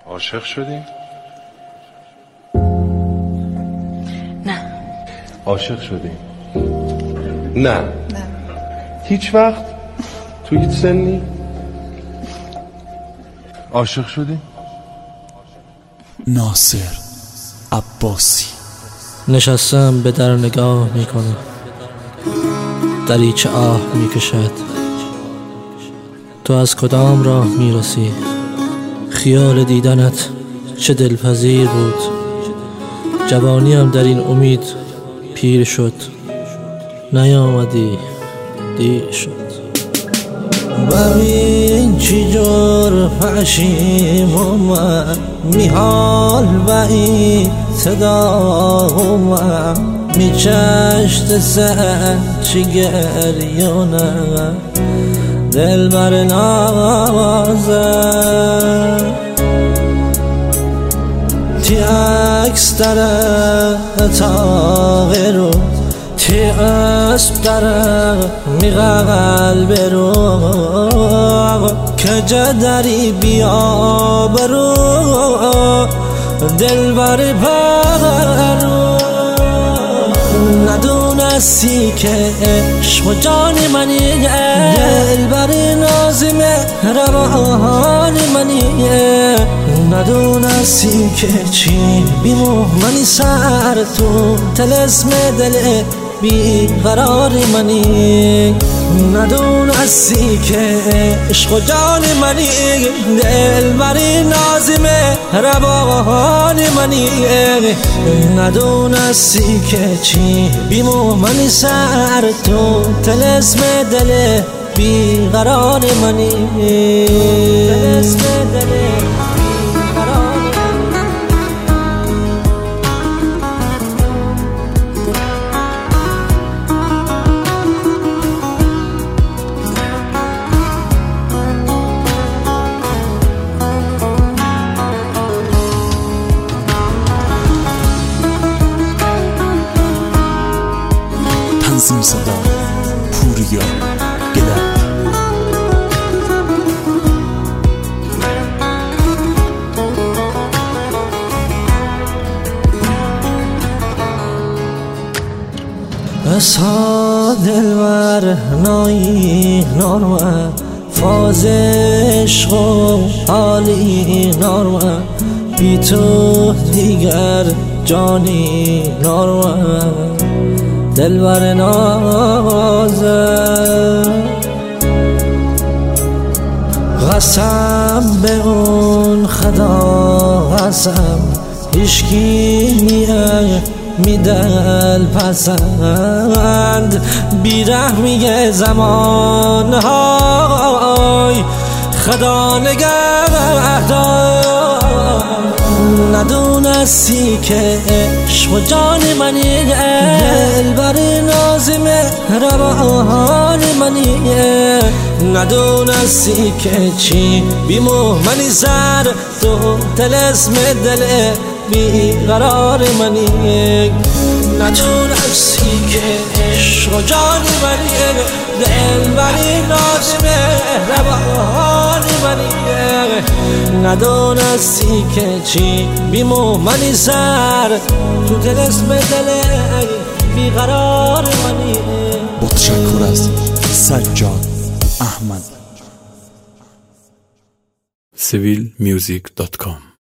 عاشق شدی؟ نه. عاشق شدی؟ نه. هیچ وقت؟ تو هیچ سنی؟ عاشق شدی؟ ناصر عباسی. نشستم به در نگاه میکنم، دریچه آه میکشد. تو از کدام راه میرسی؟ خیال دیدنت چه دلپذیر بود. جوانیم در این امید پیر شد، نیامدی دیر شد. ببین چی جور پشیم اومد، میحال و این صدا اومد، میچشت سر چی گریونه، دل بر نازه تی عکس داره اتاقی رو، تی اسب داره میغه قلب رو، کجا داری بیا برو دل بر پرو. ندونستی که عشق و جان منی، دل بر نازم روان منی. ندونستی که چی بیمو منی، سر تو تلسم دل بیقرار منی. ندونستی که عشق و جان منی، دل بری نازم روان منی. ندونستی که چی بیمو منی، سر تو تلسم دل بیقرار منی. تلسم دل بیقرار منی. تنظیم صدا پوریا گلک. اصحا دلور نایی نارمه، فاز عشق و حالی نارمه، بی تو دیگر جانی نارمه، دلبر نازه. قسم به اون خدا قسم، هیچکی میدل پسند، بیرحمی زمان های خدا نگهدار. ندونستی که عشق و جان منی، دل بر نازم روان منی. ندونستی که چی بیمو منی، سر تو تلسم دل بیقرار منی. ندونستی که عشق و جان منی، دل بر نازم روان منی. ندونستی که چی بیمو منی، سر تو تلسم دل بیقرار منی. با تشکر از سجاد احمد. civilmusic.com